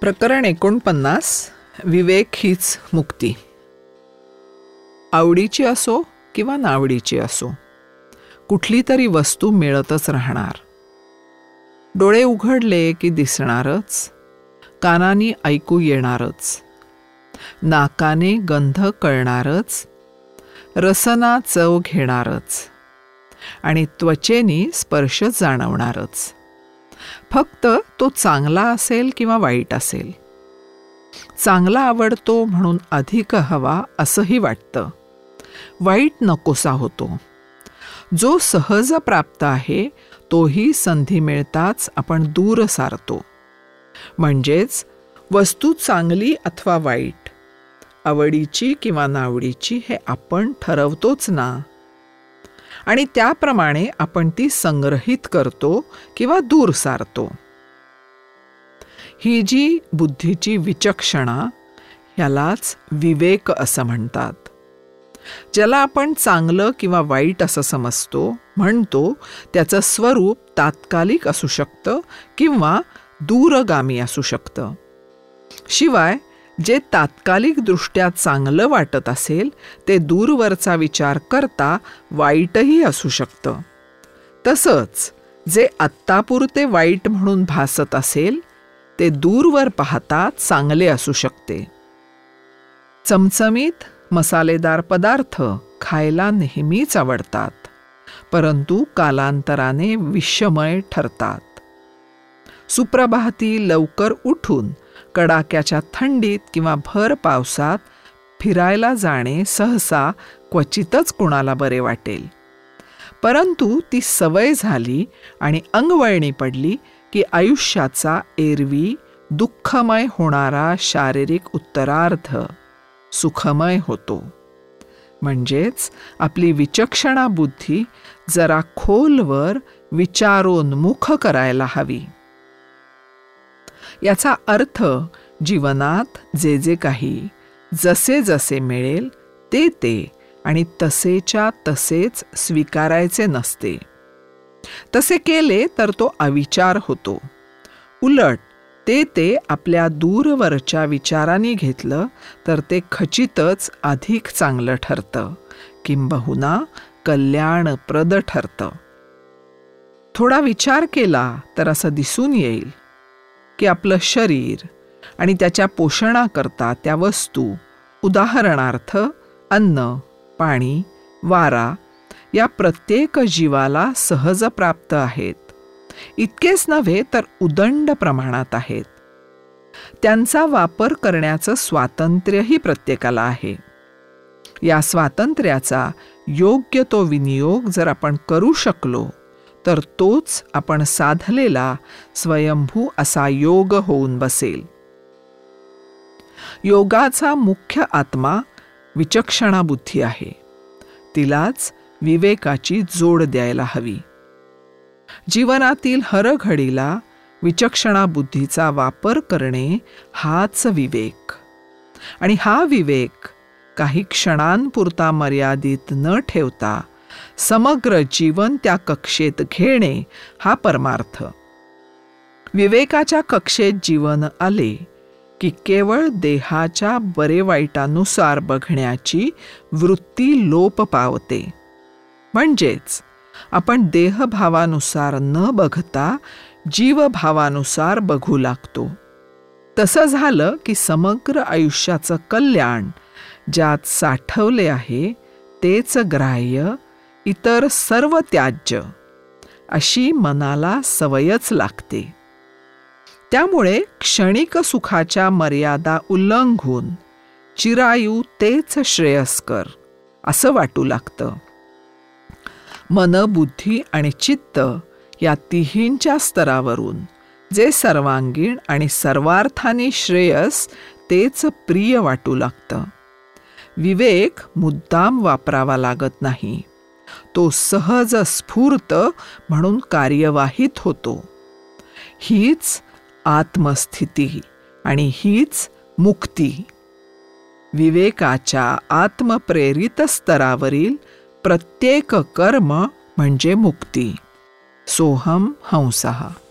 प्रकरण 49. विवेक हीच मुक्ती. आवडीची असो किंवा नावडीची असो, कुठली तरी वस्तू मिळतच राहणार. डोळे उघडले की दिसणारच, कानाने ऐकू येणारच, नाकाने गंध कळणारच, रसना चव घेणारच आणि त्वचेने स्पर्श जाणवणारच. फक्त तो चांगला असेल किंवा वाईट असेल. चांगला आवडतो म्हणून अधिक हवा असंही वाटतं. वाईट नकोसा होतो. जो सहज प्राप्त आहे तोही संधी मिळताच आपण दूर सारतो. म्हणजेच वस्तू चांगली अथवा वाईट, आवडीची किंवा नावडीची हे आपण ठरवतोच ना, आणि त्याप्रमाणे आपण ती संग्रहित करतो किंवा दूर सारतो. ही जी बुद्धीची विचक्षणा, ह्यालाच विवेक असं म्हणतात. ज्याला आपण चांगलं किंवा वाईट असं समजतो, म्हणतो, त्याचं स्वरूप तात्कालिक असू शकतं किंवा दूरगामी असू शकतं. शिवाय जे तात्कालिकदृष्ट्या चांगलं वाटत असेल ते दूरवरचा विचार करता वाईटही असू शकतं. तसंच जे आत्तापुरते वाईट म्हणून भासत असेल ते दूरवर पाहता चांगले असू शकते. चमचमीत मसालेदार पदार्थ खायला नेहमीच आवडतात, परंतु कालांतराने विषमय ठरतात. सुप्रभाती लवकर उठून कडाक्याच्या थंडीत किंवा भर पावसात फिरायला जाणे सहसा क्वचितच कुणाला बरे वाटेल. परंतु ती सवय झाली आणि अंगवळणी पडली की आयुष्याचा एरवी दुःखमय होणारा शारीरिक उत्तरार्ध सुखमय होतो. म्हणजेच आपली विचक्षणा बुद्धी जरा खोलवर विचारोन्मुख करायला हवी. याचा अर्थ जीवनात जे जे काही जसे जसे मिळेल ते ते आणि तसेच्या तसेच स्वीकारायचे नसते. तसे केले तर तो अविचार होतो. उलट ते आपल्या दूरवरच्या विचारांनी घेतलं तर ते खचितच अधिक चांगलं ठरतं, किंबहुना कल्याणप्रद ठरतं. थोडा विचार केला तर असं दिसून येईल की आपलं शरीर आणि त्याच्या पोषणाकरता त्या वस्तू, उदाहरणार्थ अन्न, पाणी, वारा, या प्रत्येक जीवाला सहज प्राप्त आहेत. इतकेच नव्हे तर उदंड प्रमाणात आहेत. त्यांचा वापर करण्याचं स्वातंत्र्यही प्रत्येकाला आहे. या स्वातंत्र्याचा योग्य तो विनियोग जर आपण करू शकलो तर तोच आपण साधलेला स्वयंभू असा योग होऊन बसेल. योगाचा मुख्य आत्मा विचक्षणा बुद्धी आहे. तिलाच विवेकाची जोड द्यायला हवी. जीवनातील हरघडीला विचक्षणा बुद्धीचा वापर करणे हाच विवेक. आणि हा विवेक काही क्षणांपुरता मर्यादित न ठेवता समग्र जीवन त्या कक्षेत घेणे हा परमार्थ. विवेकाच्या कक्षेत जीवन आले की केवळ देहाच्या बरे वाईटानुसार बघण्याची वृत्ती लोप पावते. म्हणजेच आपण देहभावानुसार न बघता जीवभावानुसार बघू लागतो. तसं झालं की समग्र आयुष्याचं कल्याण ज्यात साठवले आहे तेच ग्राह्य, इतर सर्व त्याज्य, अशी मनाला सवयच लागते. त्यामुळे क्षणिक सुखाच्या मर्यादा उल्लंघून चिरायू तेच श्रेयस्कर असं वाटू लागतं. मन, बुद्धी आणि चित्त या तिहींच्या स्तरावरून जे सर्वांगीण आणि सर्वार्थाने श्रेयस तेच प्रिय वाटू लागतं. विवेक मुद्दाम वापरावा लागत नाही. तो सहज स्फूर्त म्हणून कार्यवाहित होतो. हीच आत्मस्थिती आणि हीच मुक्ती. विवेकाच्या आत्मप्रेरित स्तरावरील प्रत्येक कर्म म्हणजे मुक्ती. सोहम हंसः.